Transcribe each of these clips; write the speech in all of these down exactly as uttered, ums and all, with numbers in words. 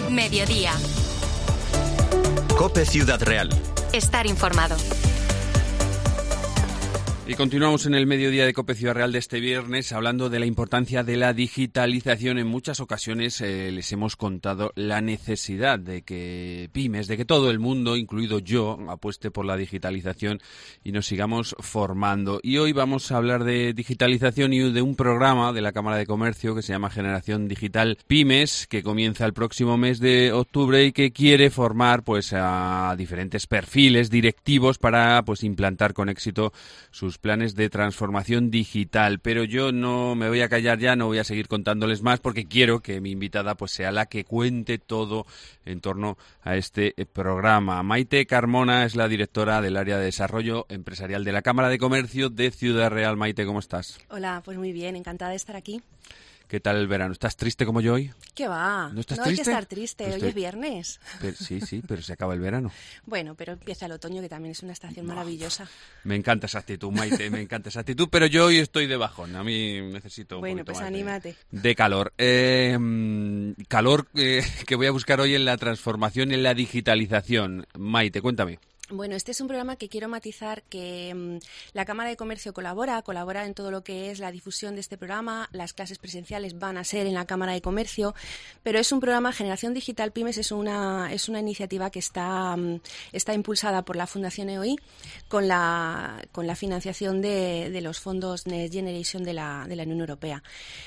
Mediodía. COPE Ciudad Real. Estar informado. Y continuamos en el mediodía de COPE Ciudad Real de este viernes hablando de la importancia de la digitalización. En muchas ocasiones eh, les hemos contado la necesidad de que pymes, de que todo el mundo, incluido yo, apueste por la digitalización y nos sigamos formando. Y hoy vamos a hablar de digitalización y de un programa de la Cámara de Comercio que se llama Generación Digital Pymes, que comienza el próximo mes de octubre y que quiere formar pues a diferentes perfiles directivos para pues implantar con éxito sus planes de transformación digital. Pero yo no me voy a callar ya, no voy a seguir contándoles más porque quiero que mi invitada pues sea la que cuente todo en torno a este programa. Maite Carmona es la directora del área de desarrollo empresarial de la Cámara de Comercio de Ciudad Real. Maite, ¿cómo estás? Hola, pues muy bien, encantada de estar aquí. ¿Qué tal el verano? ¿Estás triste como yo hoy? ¿Qué va? ¿No estás no triste? hay que estar triste, Pues hoy te... es viernes. Pero, sí, sí, pero se acaba el verano. Bueno, pero empieza el otoño, que también es una estación maravillosa. Me encanta esa actitud, Maite, me encanta esa actitud, pero yo hoy estoy de bajón, a mí necesito un bueno, poquito pues más anímate. De, de calor. Eh, calor eh, que voy a buscar hoy en la transformación, en la digitalización. Maite, cuéntame. Bueno, este es un programa que quiero matizar que um, la Cámara de Comercio colabora, colabora en todo lo que es la difusión de este programa. Las clases presenciales van a ser en la Cámara de Comercio, pero es un programa, Generación Digital Pymes, es una, es una iniciativa que está, um, está impulsada por la Fundación E O I con la, con la financiación de, de los fondos Next Generation de la, de la Unión Europea.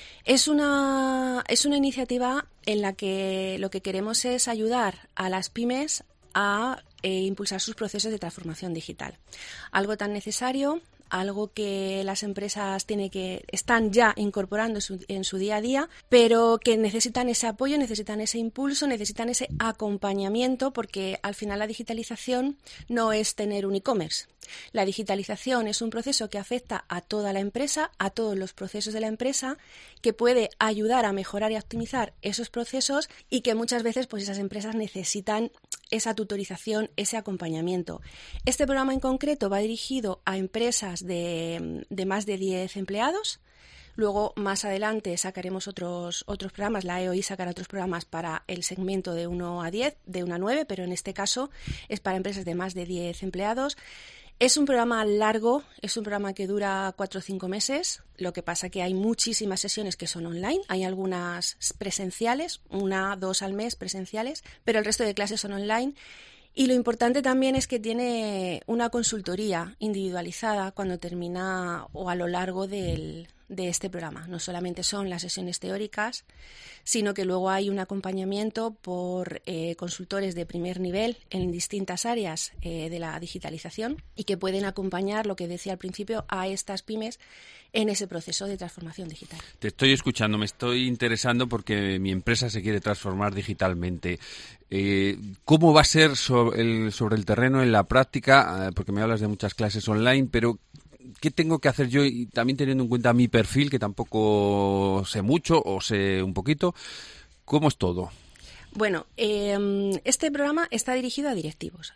Es una, es una iniciativa en la que lo que queremos es ayudar a las pymes a eh, impulsar sus procesos de transformación digital. Algo tan necesario, algo que las empresas tienen que están ya incorporando su, en su día a día, pero que necesitan ese apoyo, necesitan ese impulso, necesitan ese acompañamiento, porque al final la digitalización no es tener un e-commerce. La digitalización es un proceso que afecta a toda la empresa, a todos los procesos de la empresa, que puede ayudar a mejorar y optimizar esos procesos y que muchas veces pues esas empresas necesitan esa tutorización, ese acompañamiento. Este programa en concreto va dirigido a empresas de, de más de diez empleados. Luego, más adelante, sacaremos otros, otros programas. La E O I sacará otros programas para el segmento de uno a diez, de uno a nueve, pero en este caso es para empresas de más de diez empleados. Es un programa largo, es un programa que dura cuatro o cinco meses, lo que pasa que hay muchísimas sesiones que son online, hay algunas presenciales, una, dos al mes presenciales, pero el resto de clases son online. Y lo importante también es que tiene una consultoría individualizada cuando termina o a lo largo del, de este programa. No solamente son las sesiones teóricas, sino que luego hay un acompañamiento por eh, consultores de primer nivel en distintas áreas eh, de la digitalización y que pueden acompañar, lo que decía al principio, a estas pymes en ese proceso de transformación digital. Te estoy escuchando, me estoy interesando porque mi empresa se quiere transformar digitalmente. Eh, ¿Cómo va a ser sobre el, sobre el terreno en la práctica? Eh, porque me hablas de muchas clases online, pero ¿qué tengo que hacer yo? Y también teniendo en cuenta mi perfil, que tampoco sé mucho o sé un poquito. ¿Cómo es todo? Bueno, eh, este programa está dirigido a directivos.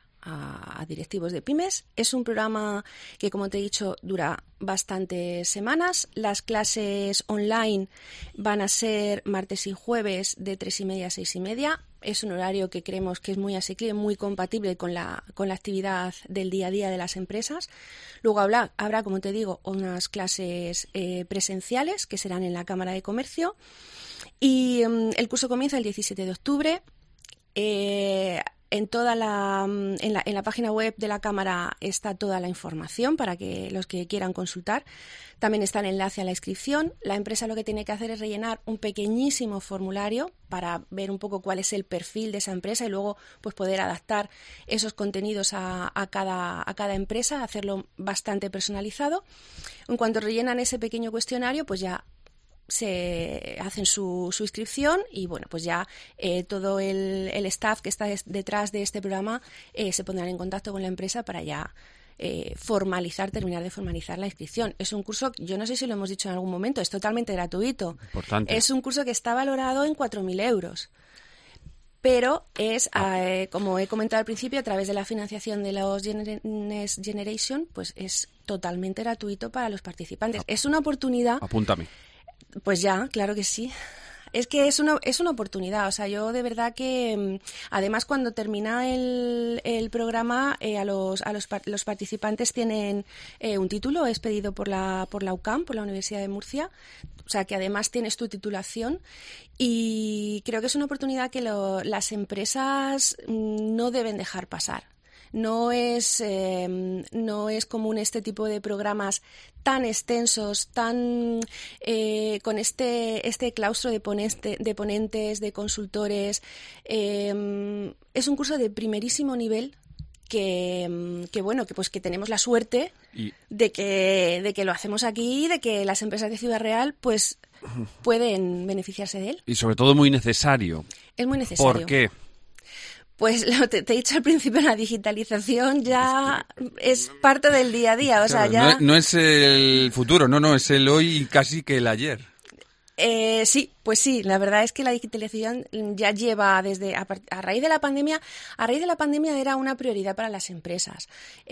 A directivos de pymes. Es un programa que, como te he dicho, dura bastantes semanas. Las clases online van a ser martes y jueves de tres y media a seis y media. Es un horario que creemos que es muy asequible, muy compatible con la, con la actividad del día a día de las empresas. Luego habrá, habrá como te digo, unas clases eh, presenciales que serán en la Cámara de Comercio. Y um, el curso comienza el diecisiete de octubre. Eh, En toda la en, la en la página web de la Cámara está toda la información para que los que quieran consultar. También está el enlace a la inscripción. La empresa lo que tiene que hacer es rellenar un pequeñísimo formulario para ver un poco cuál es el perfil de esa empresa y luego pues poder adaptar esos contenidos a, a cada a cada empresa, hacerlo bastante personalizado. En cuanto rellenan ese pequeño cuestionario, pues ya se hacen su, su inscripción y bueno, pues ya eh, todo el, el staff que está des, detrás de este programa eh, se pondrán en contacto con la empresa para ya eh, formalizar, terminar de formalizar la inscripción. Es un curso, yo no sé si lo hemos dicho en algún momento, es totalmente gratuito. Importante. Es un curso que está valorado en cuatro mil euros. Pero es, eh, como he comentado al principio, a través de la financiación de los Gener- Next Generation, pues es totalmente gratuito para los participantes. Es una oportunidad. Apúntame. Pues ya, claro que sí. Es que es una, es una oportunidad, o sea, yo de verdad que, además, cuando termina el, el programa, eh, a los a los, los participantes tienen eh, un título expedido por la por la U C A M, por la Universidad de Murcia, o sea, que además tienes tu titulación, y creo que es una oportunidad que lo, las empresas no deben dejar pasar. No es, eh, no es común este tipo de programas tan extensos, tan eh, con este, este claustro de, poneste, de ponentes, de consultores. Eh, es un curso de primerísimo nivel que, que bueno, que pues que tenemos la suerte y... de que, de que lo hacemos aquí y de que las empresas de Ciudad Real pues pueden beneficiarse de él. Y sobre todo muy necesario. Es muy necesario. ¿Por qué? Pues lo te, te he dicho al principio, la digitalización ya es parte del día a día, o sea, claro, ya... No, no es el futuro, no, no, es el hoy y casi que el ayer. Eh, sí, pues sí, la verdad es que la digitalización ya lleva desde, a, a raíz de la pandemia, a raíz de la pandemia era una prioridad para las empresas.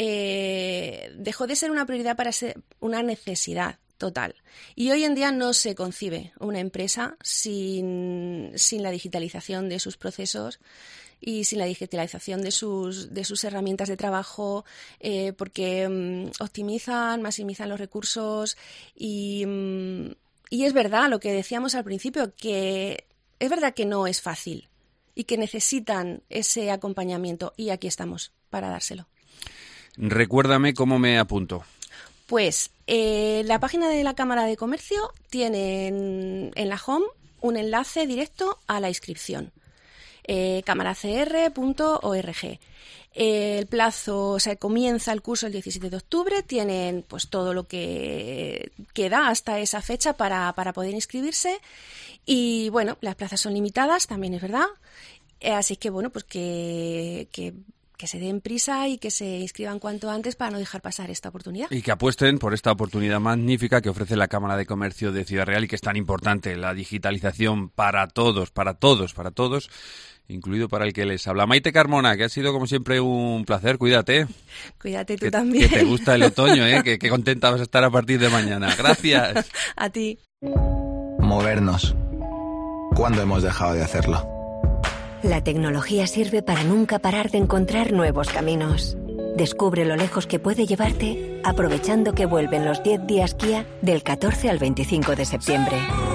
Eh, dejó de ser una prioridad para ser una necesidad total. Y hoy en día no se concibe una empresa sin, sin la digitalización de sus procesos y sin la digitalización de sus de sus herramientas de trabajo, eh, porque um, optimizan, maximizan los recursos y, um, y es verdad lo que decíamos al principio, que es verdad que no es fácil y que necesitan ese acompañamiento, y aquí estamos para dárselo. Recuérdame cómo me apunto. Pues eh, la página de la Cámara de Comercio tiene en, en la home un enlace directo a la inscripción. Eh, cámara c r punto org. Eh, el plazo, o sea, comienza el curso el diecisiete de octubre, tienen pues todo lo que queda hasta esa fecha para, para poder inscribirse, y bueno, las plazas son limitadas, también es verdad, eh, así que bueno, pues que, que que se den prisa y que se inscriban cuanto antes para no dejar pasar esta oportunidad. Y que apuesten por esta oportunidad magnífica que ofrece la Cámara de Comercio de Ciudad Real y que es tan importante, la digitalización para todos, para todos, para todos, incluido para el que les habla. Maite Carmona, que ha sido como siempre un placer, cuídate. Cuídate tú que, también. Que te gusta el otoño, ¿eh? que, que contenta vas a estar a partir de mañana. Gracias. A ti. Movernos. ¿Cuándo hemos dejado de hacerlo? La tecnología sirve para nunca parar de encontrar nuevos caminos. Descubre lo lejos que puede llevarte aprovechando que vuelven los diez días Kia del catorce al veinticinco de septiembre.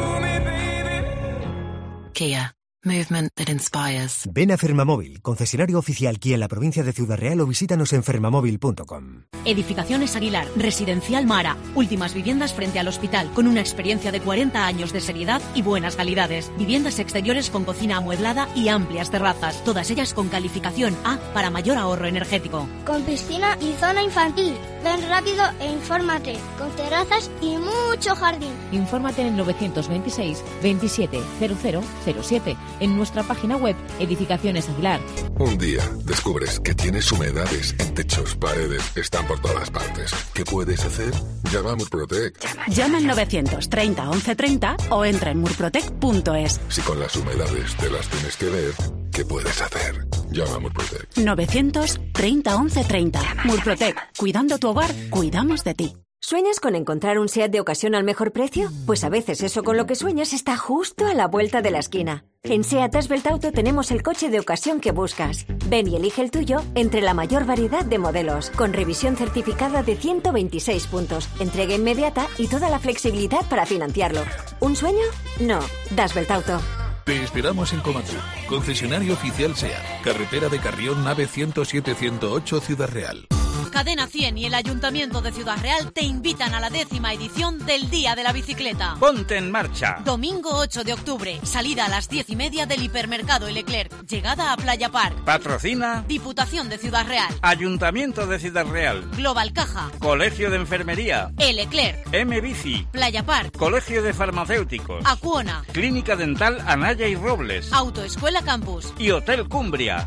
Kia. Movement that inspires. Ven a Fermamóvil, concesionario oficial Kia en la provincia de Ciudad Real, o visítanos en fermamóvil punto com. Edificaciones Aguilar, Residencial Mara. Últimas viviendas frente al hospital, con una experiencia de cuarenta años de seriedad y buenas calidades. Viviendas exteriores con cocina amueblada y amplias terrazas. Todas ellas con calificación A para mayor ahorro energético. Con piscina y zona infantil. Ven rápido e infórmate. Con terrazas y mucho jardín. Infórmate en el novecientos veintiséis veintisiete cero cero cero siete. En nuestra página web, Edificaciones Aguilar. Un día descubres que tienes humedades en techos, paredes, están por todas partes. ¿Qué puedes hacer? Llama a Murprotec. Llama al novecientos treinta once treinta o entra en murprotec punto es. Si con las humedades te las tienes que ver, ¿qué puedes hacer? Llama a Murprotec. novecientos treinta once treinta. Murprotec. Cuidando tu hogar, cuidamos de ti. ¿Sueñas con encontrar un SEAT de ocasión al mejor precio? Pues a veces eso con lo que sueñas está justo a la vuelta de la esquina. En SEAT Asbelt Auto tenemos el coche de ocasión que buscas. Ven y elige el tuyo entre la mayor variedad de modelos, con revisión certificada de ciento veintiséis puntos, entrega inmediata y toda la flexibilidad para financiarlo. ¿Un sueño? No. Asbelt Auto. Te esperamos en Comatur, concesionario oficial SEAT, carretera de Carrión, nave ciento siete ciento ocho, Ciudad Real. Cadena cien y el Ayuntamiento de Ciudad Real te invitan a la décima edición del Día de la Bicicleta. ¡Ponte en marcha! Domingo ocho de octubre, salida a las diez y media del hipermercado El Leclerc, llegada a Playa Park. Patrocina Diputación de Ciudad Real, Ayuntamiento de Ciudad Real, Global Caja, Colegio de Enfermería, El Leclerc, M-Bici, Playa Park, Colegio de Farmacéuticos, Acuona, Clínica Dental Anaya y Robles, Autoescuela Campus y Hotel Cumbria.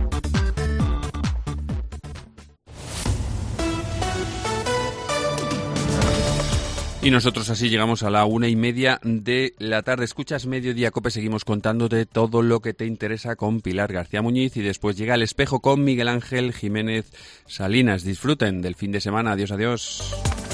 Y nosotros así llegamos a la una y media de la tarde. Escuchas Mediodía Cope, seguimos contándote todo lo que te interesa con Pilar García Muñiz y después llega El Espejo con Miguel Ángel Jiménez Salinas. Disfruten del fin de semana. Adiós, adiós.